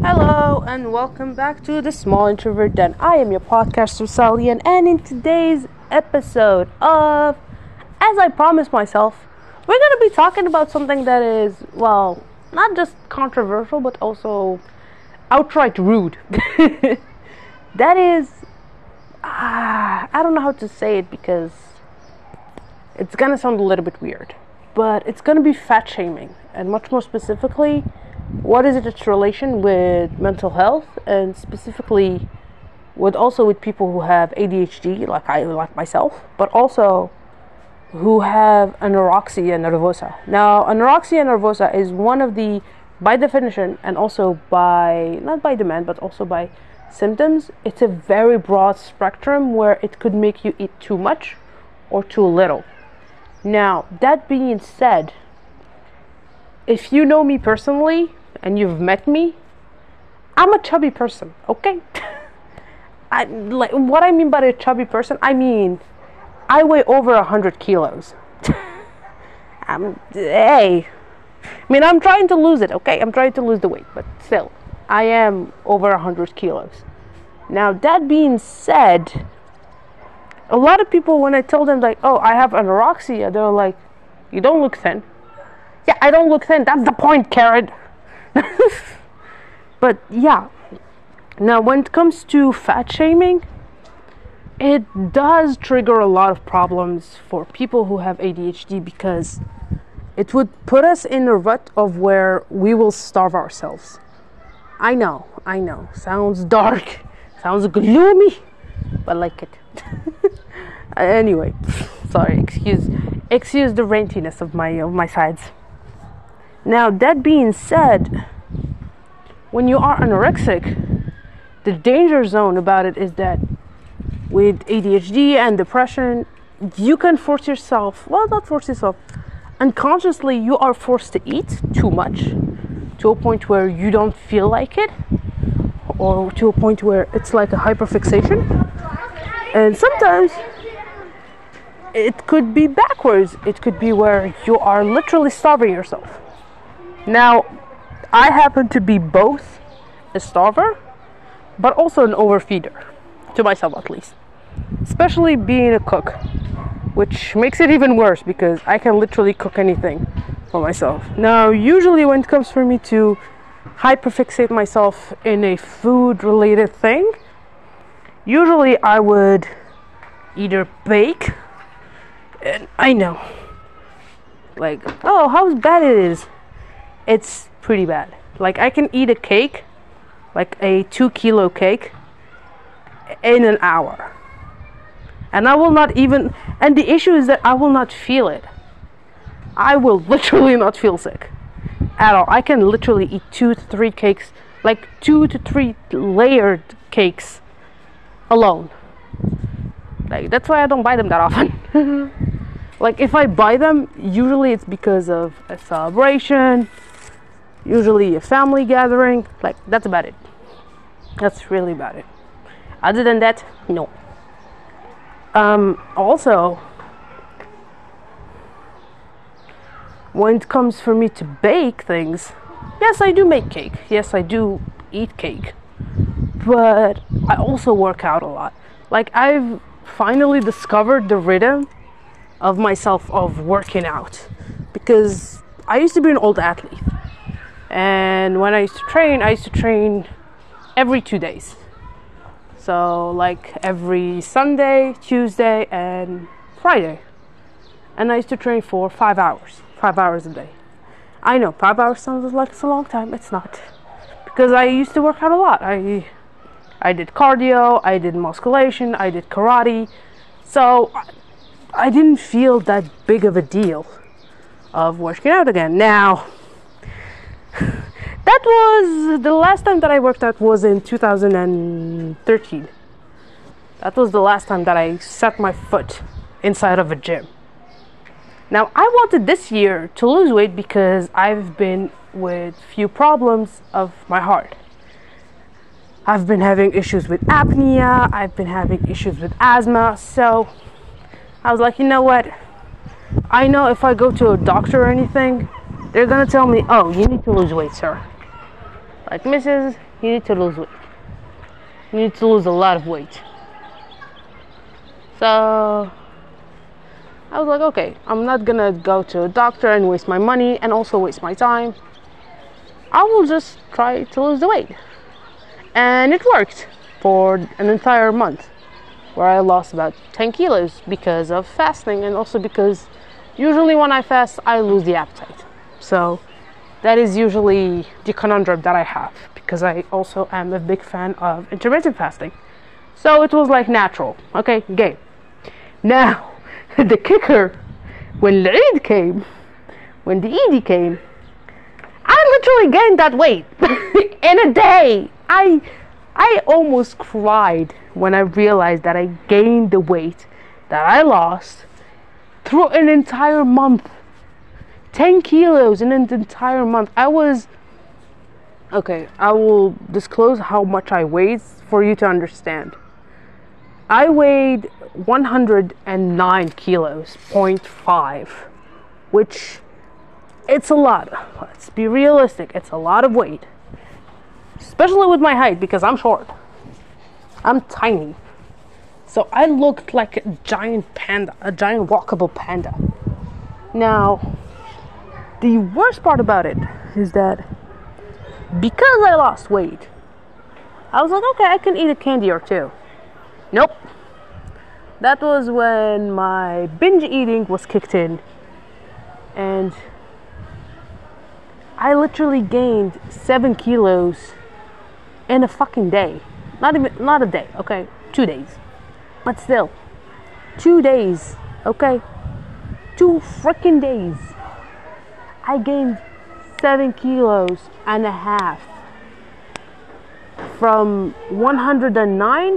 Hello and welcome back to The Small Introvert Den. I am your podcaster Salian, and in today's episode of As I Promised Myself, we're going to be talking about something that is, well, not just controversial but also outright rude. That is, I don't know how to say it because it's going to sound a little bit weird, but it's going to be fat shaming, and much more specifically, what is its relation with mental health, and specifically with people who have ADHD, like myself, but also who have anorexia nervosa. Now, anorexia nervosa is one of the, by definition, and also not by demand, but also by symptoms, it's a very broad spectrum where it could make you eat too much or too little. Now, that being said, if you know me personally, and you've met me, I'm a chubby person, okay? What I mean by a chubby person, I mean, I weigh over 100 kilos. I'm trying to lose it, okay? I'm trying to lose the weight, but still, I am over 100 kilos. Now, that being said, a lot of people, when I tell them, oh, I have anorexia, they're like, you don't look thin. Yeah, I don't look thin, that's the point, Karen. But yeah, now when it comes to fat shaming, it does trigger a lot of problems for people who have ADHD, because it would put us in a rut of where we will starve ourselves. I know, sounds dark, sounds gloomy, but I like it. Anyway, sorry, excuse the rantiness of my sides. Now, that being said, when you are anorexic, the danger zone about it is that with ADHD and depression, you can unconsciously you are forced to eat too much, to a point where you don't feel like it, or to a point where it's like a hyperfixation. And sometimes it could be backwards. It could be where you are literally starving yourself. Now, I happen to be both a starver, but also an overfeeder, to myself at least. Especially being a cook, which makes it even worse because I can literally cook anything for myself. Now, usually when it comes for me to hyperfixate myself in a food-related thing, usually I would either bake, and I know, how bad it is. It's pretty bad. I can eat a cake, like a 2-kilo cake, in an hour. And I will not even, and the issue is that I will not feel it. I will literally not feel sick at all. I can literally eat 2 to 3 cakes, 2 to 3 layered cakes alone. That's why I don't buy them that often. If I buy them, usually it's because of a celebration, usually a family gathering. That's about it. That's really about it. Other than that, no. Also, when it comes for me to bake things, yes, I do make cake. Yes, I do eat cake. But I also work out a lot. I've finally discovered the rhythm of myself of working out, because I used to be an old athlete. And when I used to train every 2 days. So every Sunday, Tuesday, and Friday. And I used to train for 5 hours. 5 hours a day. I know, 5 hours sounds like it's a long time. It's not. Because I used to work out a lot. I did cardio, I did musculation, I did karate. So I didn't feel that big of a deal of working out again. Now, that was the last time that I worked out was in 2013. That was the last time that I set my foot inside of a gym. Now, I wanted this year to lose weight because I've been with few problems of my heart. I've been having issues with apnea, I've been having issues with asthma, so I was like, you know what? I know if I go to a doctor or anything, they're gonna tell me, oh, you need to lose weight, sir. Like, Mrs., You need to lose weight. You need to lose a lot of weight. So I was like, okay, I'm not gonna go to a doctor and waste my money and also waste my time. I will just try to lose the weight. And it worked for an entire month, where I lost about 10 kilos because of fasting, and also because usually when I fast, I lose the appetite. So that is usually the conundrum that I have, because I also am a big fan of intermittent fasting. So it was like natural. Okay, game. Now, the kicker, when the Eid came, I literally gained that weight in a day. I almost cried when I realized that I gained the weight that I lost through an entire month. 10 kilos in an entire month. I will disclose how much I weighed for you to understand. I weighed 109 kilos, 0.5, which it's a lot. Let's be realistic. It's a lot of weight. Especially with my height, because I'm short. I'm tiny. So I looked like a giant panda, a giant walkable panda. Now, the worst part about it is that because I lost weight, I was like, okay, I can eat a candy or two. Nope. That was when my binge eating was kicked in. And I literally gained 7 kilos in a fucking day. Not a day, okay? 2 days. But still, 2 days, okay? 2 freaking days. I gained 7 kilos and a half. From 109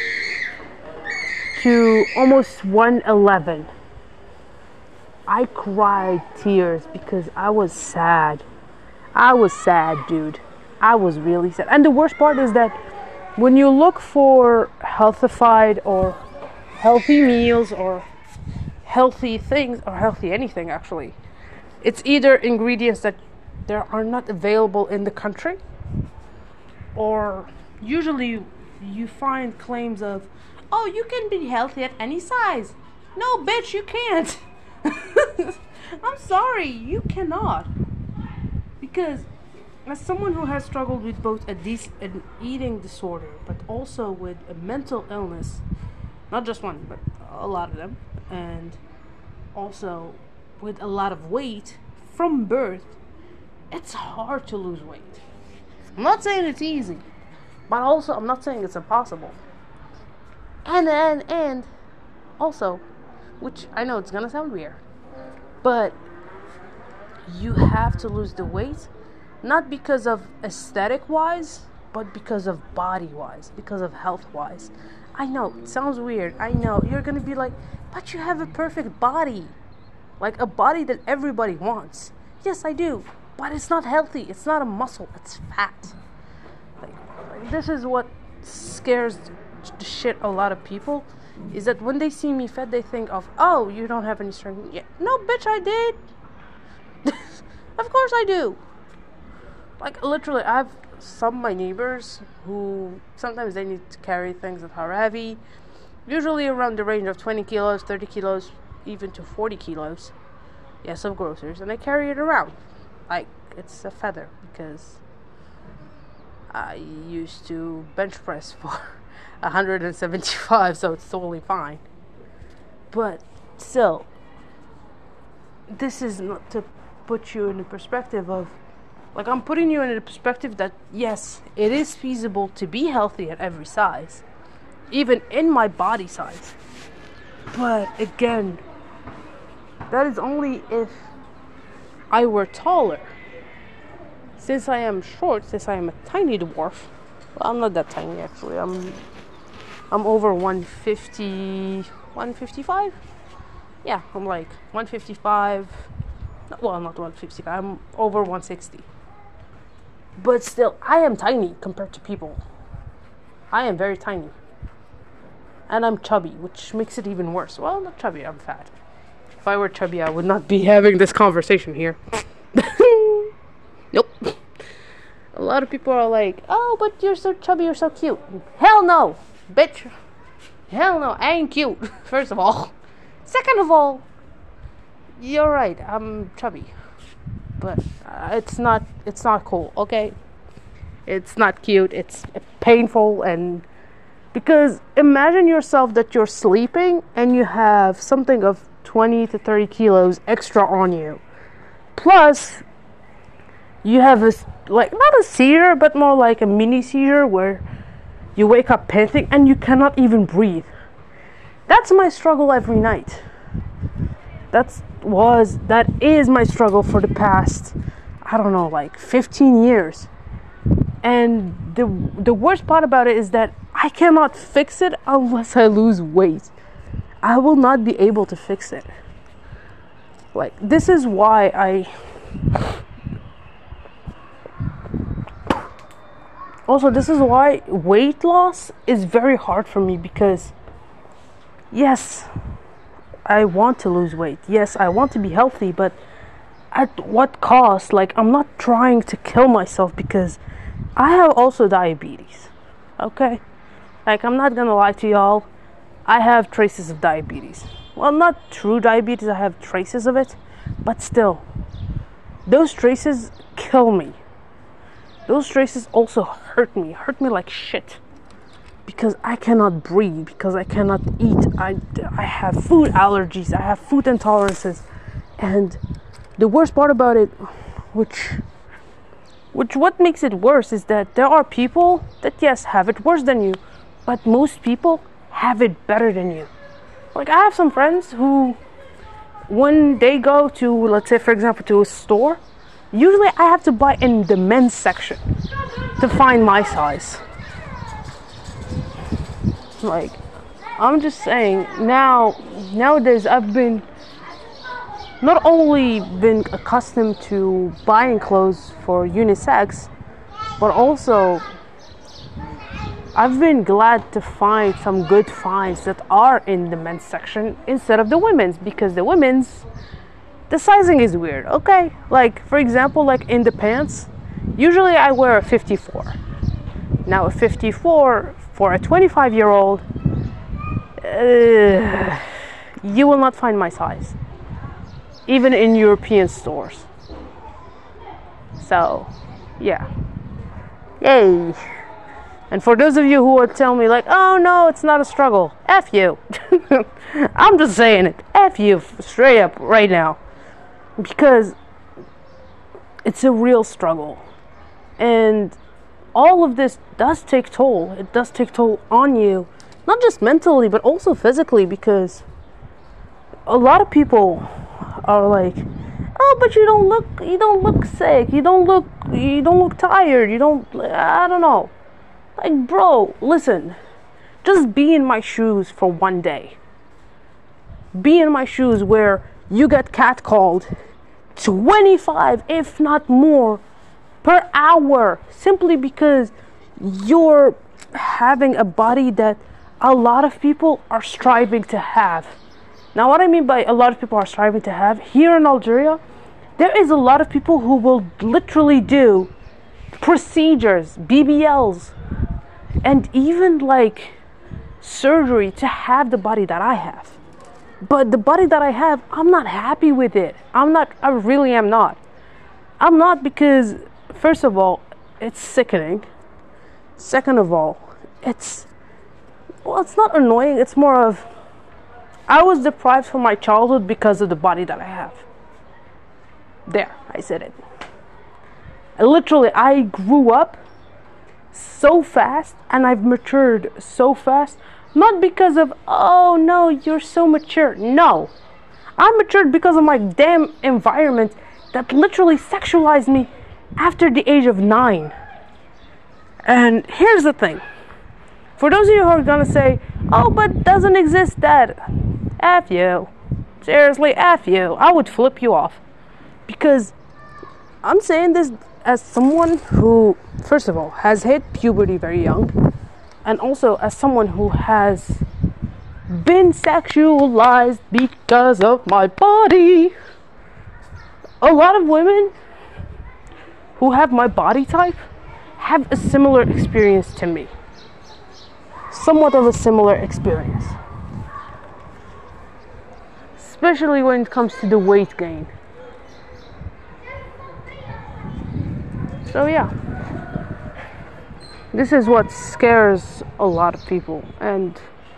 to almost 111. I cried tears because I was sad. I was sad, dude. I was really sad. And the worst part is that when you look for healthified or healthy meals or healthy things or healthy anything, actually, it's either ingredients that there are not available in the country, or usually you find claims of, oh, you can be healthy at any size. No, bitch, you can't. I'm sorry, you cannot. Because as someone who has struggled with both an eating disorder, but also with a mental illness, not just one, but a lot of them, and also with a lot of weight from birth, it's hard to lose weight. I'm not saying it's easy, but also I'm not saying it's impossible. And also, which I know it's gonna sound weird, but you have to lose the weight, not because of aesthetic wise, but because of body wise, because of health wise. I know, it sounds weird. I know, you're gonna be like, but you have a perfect body. Like a body that everybody wants. Yes, I do. But it's not healthy. It's not a muscle. It's fat. Like this is what scares the shit a lot of people, is that when they see me fat, they think of, oh, you don't have any strength. Yeah. No, bitch, I did. Of course I do. Like, literally, I have some of my neighbors who sometimes they need to carry things that are heavy, usually around the range of 20 kilos, 30 kilos, even to 40 kilos. Yes, of groceries. And they carry it around like it's a feather, because I used to bench press for 175, so it's totally fine. But still, this is not to put you in the perspective of, like, I'm putting you in the perspective that yes, it is feasible to be healthy at every size, even in my body size. But again, that is only if I were taller. Since I am short, since I am a tiny dwarf, well, I'm not that tiny actually. I'm over 150, 155. Yeah, I'm like 155. Well, not 155. I'm over 160. But still, I am tiny compared to people. I am very tiny. And I'm chubby, which makes it even worse. Well, not chubby, I'm fat. If I were chubby, I would not be having this conversation here. Nope. lot of people are like, oh, but you're so chubby, you're so cute. Hell no, bitch. Hell no, I ain't cute, first of all. Second of all, you're right, I'm chubby. But it's not cool, okay? It's not cute, it's painful. And because imagine yourself that you're sleeping and you have something of 20 to 30 kilos extra on you. Plus, you have this, like, not a seizure, but more like a mini seizure where you wake up panting and you cannot even breathe. That's my struggle every night. That is my struggle for the past, I don't know, like 15 years. And the worst part about it is that I cannot fix it unless I lose weight. I will not be able to fix it. Like, this is why this is why weight loss is very hard for me, because yes, I want to lose weight. Yes, I want to be healthy, but at what cost? Like, I'm not trying to kill myself, because I have also diabetes. Okay? Like, I'm not gonna lie to y'all. I have traces of diabetes. Well, not true diabetes, I have traces of it. But still, those traces kill me. Those traces also hurt me like shit. Because I cannot breathe, because I cannot eat. I have food allergies, I have food intolerances. And the worst part about it, which what makes it worse, is that there are people that, yes, have it worse than you, but most people have it better than you. Like, I have some friends who, when they go to, let's say, for example, to a store, usually I have to buy in the men's section to find my size. Like, I'm just saying, nowadays I've been not only been accustomed to buying clothes for unisex, but also I've been glad to find some good finds that are in the men's section instead of the women's, because the women's, the sizing is weird, okay? Like, for example, like in the pants, usually I wear a 54. Now a 54 for a 25-year-old, you will not find my size, even in European stores. So, yeah. Yay. And for those of you who would tell me, like, oh no, it's not a struggle, F you. I'm just saying it, F you, straight up right now. Because it's a real struggle. And all of this does take toll. It does take toll on you, not just mentally, but also physically, because a lot of people are like, oh, but you don't look sick, you don't look tired, I don't know. Like, bro, listen, just be in my shoes for one day. Be in my shoes where you get catcalled 25, if not more, per hour, simply because you're having a body that a lot of people are striving to have. Now, what I mean by a lot of people are striving to have, here in Algeria, there is a lot of people who will literally do procedures, BBLs, and even like surgery to have the body that I have. But the body that I have, I'm not happy with it. I really am not. I'm not, because first of all, it's sickening. Second of all, it's not annoying, it's more of, I was deprived from my childhood because of the body that I have. There, I said it. I grew up so fast and I've matured so fast, not because of, oh no, you're so mature. No, I matured because of my damn environment that literally sexualized me after the age of 9. And here's the thing, for those of you who are gonna say, oh, but doesn't exist that, F you. Seriously, F you. I would flip you off, because I'm saying this as someone who, first of all, has hit puberty very young, and also as someone who has been sexualized because of my body. A lot of women who have my body type have a similar experience to me. Somewhat of a similar experience. Especially when it comes to the weight gain. So yeah. This is what scares a lot of people. And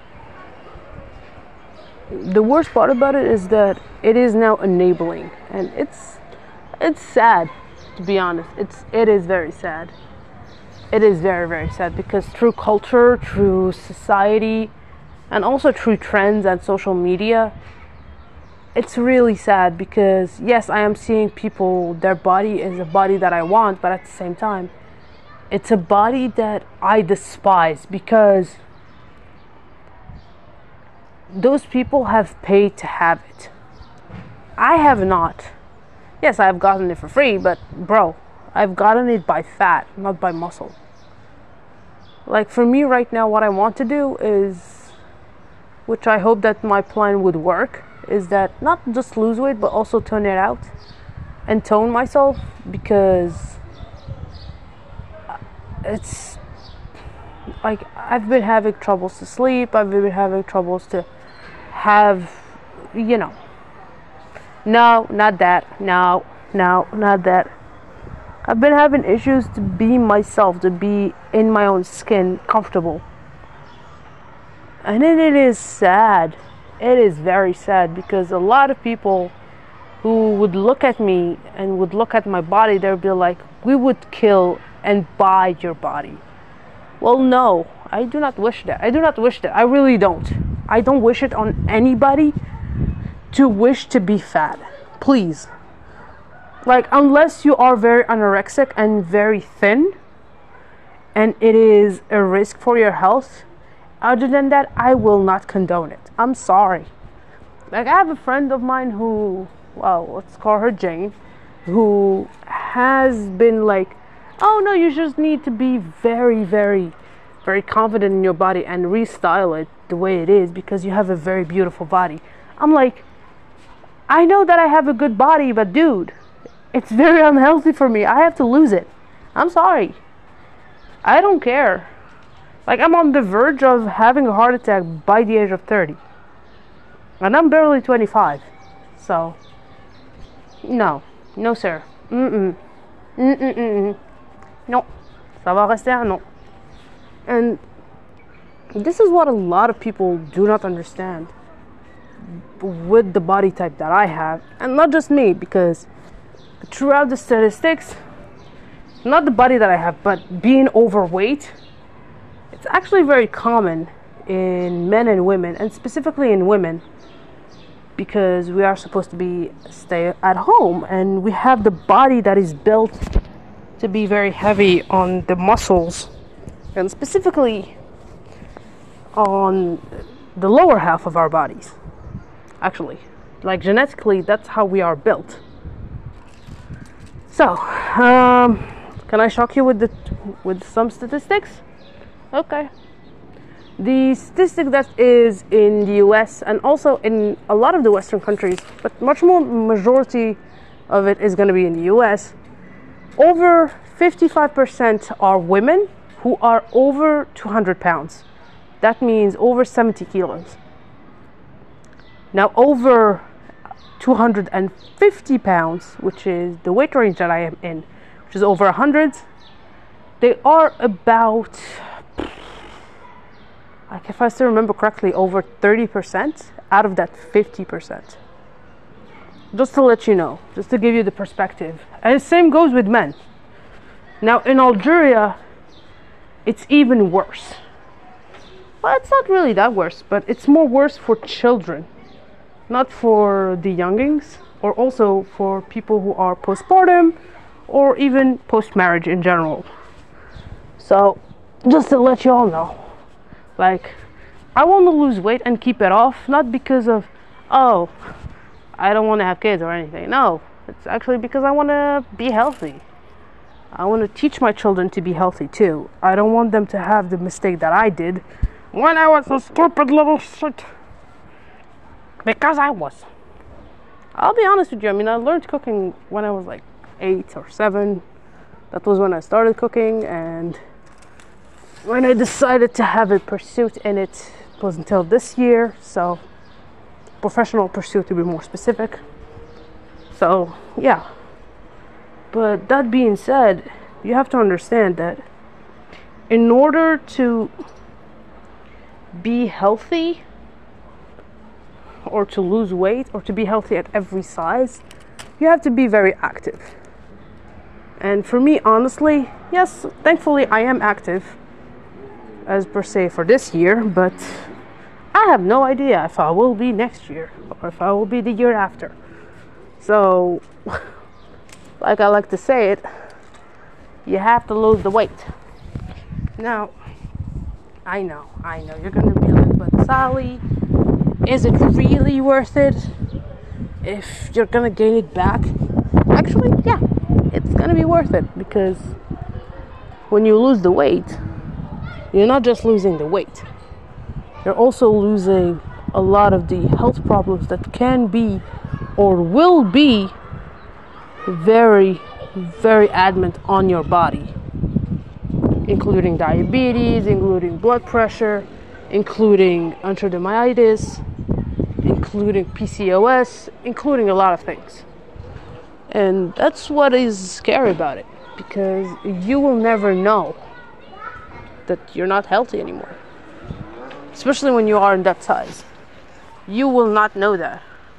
the worst part about it is that it is now enabling. And it's sad, to be honest. It is very sad. It is very, very sad because through culture, through society, and also through trends and social media, it's really sad because yes, I am seeing people, their body is a body that I want, but at the same time, it's a body that I despise because those people have paid to have it. I have not. Yes, I've gotten it for free, but bro, I've gotten it by fat, not by muscle. Like for me right now, what I want to do is, which I hope that my plan would work, is that not just lose weight, but also tone it out and tone myself, because it's like I've been having troubles to sleep. I've been having troubles to have, no, not that. No, not that. I've been having issues to be myself, to be in my own skin, comfortable. And then it is sad. It is very sad because a lot of people who would look at me and would look at my body, they'd be like, we would kill and buy your body. Well, no, I do not wish that. I really don't. I don't wish it on anybody to wish to be fat. Please. Like, unless you are very anorexic and very thin, and it is a risk for your health, other than that, I will not condone it. I'm sorry. Like, I have a friend of mine who, well, let's call her Jane, who has been like, oh no, you just need to be very, very, very confident in your body and restyle it the way it is because you have a very beautiful body. I'm like, I know that I have a good body, but dude, it's very unhealthy for me. I have to lose it. I'm sorry. I don't care. Like, I'm on the verge of having a heart attack by the age of 30. And I'm barely 25. So, no. No, sir. No. Ça va rester un non. And this is what a lot of people do not understand with the body type that I have. And not just me, because throughout the statistics, not the body that I have, but being overweight, it's actually very common in men and women, and specifically in women, because we are supposed to stay at home, and we have the body that is built to be very heavy on the muscles, and specifically on the lower half of our bodies. Actually, like genetically, that's how we are built. So, can I shock you with some statistics? Okay. The statistic that is in the US and also in a lot of the Western countries, but much more majority of it is going to be in the US, over 55% are women who are over 200 pounds. That means over 70 kilos. Now, over 250 pounds, which is the weight range that I am in, which is over 100, they are about, like, if I still remember correctly, over 30% out of that 50%. Just to let you know, just to give you the perspective. And the same goes with men. Now, in Algeria, it's even worse. Well, it's not really that worse, but it's more worse for children. Not for the youngings, or also for people who are postpartum, or even post-marriage in general. So, just to let you all know, like, I want to lose weight and keep it off, not because of, oh, I don't want to have kids or anything. No, it's actually because I want to be healthy. I want to teach my children to be healthy too. I don't want them to have the mistake that I did when I was a stupid little shit. Because I was. I'll be honest with you. I mean, I learned cooking when I was like 8 or 7. That was when I started cooking, and when I decided to have a pursuit in it was until this year, so professional pursuit to be more specific. So yeah, but that being said, you have to understand that in order to be healthy or to lose weight or to be healthy at every size, you have to be very active. And for me, honestly, yes, thankfully I am active as per se for this year, but I have no idea if I will be next year or if I will be the year after. So, like I like to say it, you have to lose the weight. Now, I know, you're gonna be like, but Sally, is it really worth it if you're gonna gain it back? Actually, yeah, it's gonna be worth it, because when you lose the weight, you're not just losing the weight, you're also losing a lot of the health problems that can be or will be very, very adamant on your body, including diabetes, including blood pressure, including enterodermatitis, including PCOS, including a lot of things. And that's what is scary about it, because you will never know that you're not healthy anymore, especially when you are in that size. You will not know that.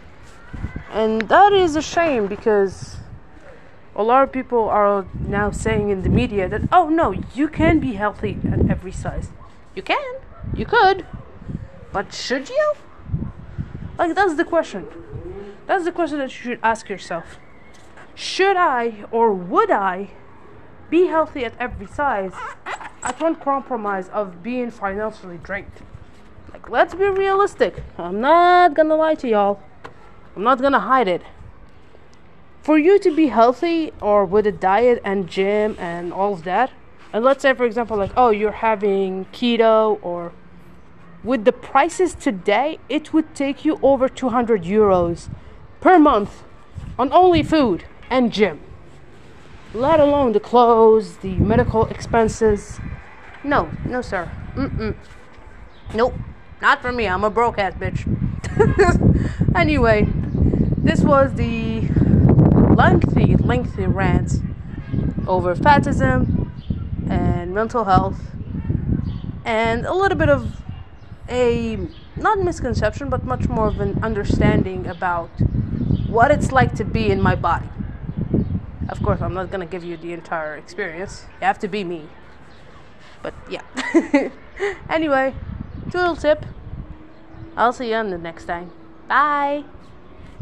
And that is a shame, because a lot of people are now saying in the media that, oh no, you can be healthy at every size. You can, you could, but should you? Like, that's the question. That's the question that you should ask yourself. Should I or would I be healthy at every size at one compromise of being financially drained? Like, let's be realistic. I'm not gonna lie to y'all. I'm not gonna hide it. For you to be healthy, or with a diet and gym and all of that, and let's say, for example, like, oh, you're having keto, or with the prices today, it would take you over 200 euros per month on only food and gym, let alone the clothes, the medical expenses. No, sir. Nope, not for me. I'm a broke ass bitch. Anyway, this was the lengthy rant over fatism and mental health, and a little bit of a, not misconception, but much more of an understanding about what it's like to be in my body. Of course, I'm not gonna give you the entire experience. You have to be me. But yeah. Anyway, toodle tip. I'll see you on the next time. Bye.